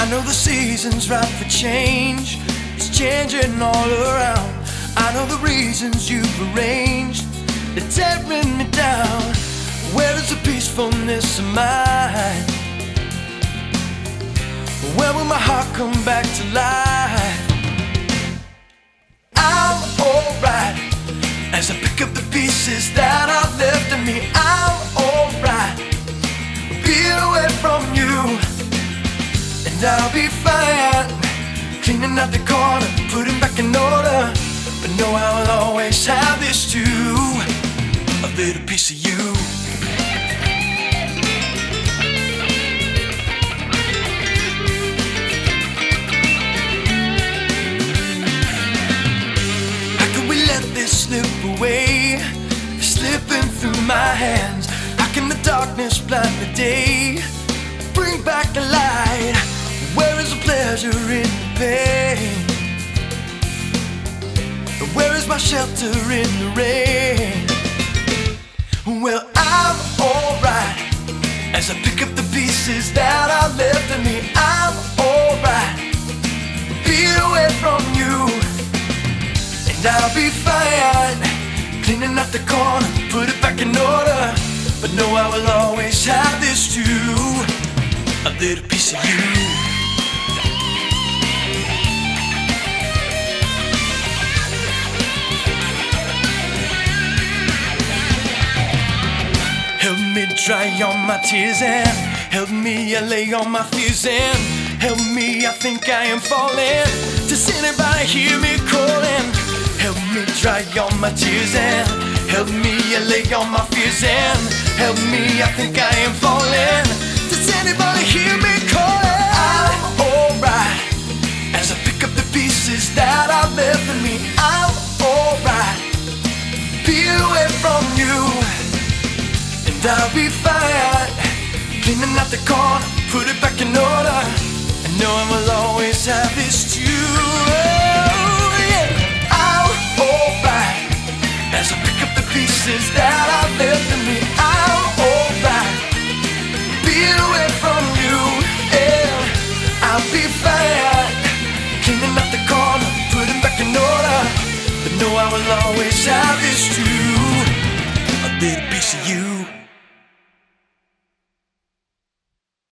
know the season's right for change. It's changing all around. I know the reasons you've arranged. They're tearing me down. Where is the peacefulness of mine? Where will my heart come back to life? I'm alright as I pick up the pieces that are left of me. I'm alright being away from you, and I'll be fine cleaning out the corner, putting back in order. But know I will always have this too, a little piece of you. Slip away, slipping through my hands. How can the darkness blind the day? Bring back the light. Where is the pleasure in the pain? Where is my shelter in the rain? Well, I'm alright as I pick up the pieces that are left of me. I'm alright being away from you, and I'll be fine cleaning up the corner, put it back in order. But know I will always have this too, a little piece of you. Help me dry all my tears and help me allay all my fears and help me, I think I am falling. Does anybody hear me calling? Help me dry all my tears and help me allay all my fears and help me, I think I am falling. Does anybody hear me calling? I'm alright as I pick up the pieces that are left of me. I'm alright being away from you, and I'll be fine cleaning out the corner, put it back in order. I know I will always have this too. As I pick up the pieces that are left of me, I'm alright being away from you, and I'll be fine cleaning up the corner, putting back in order. But know I will always have this too, a little piece of you.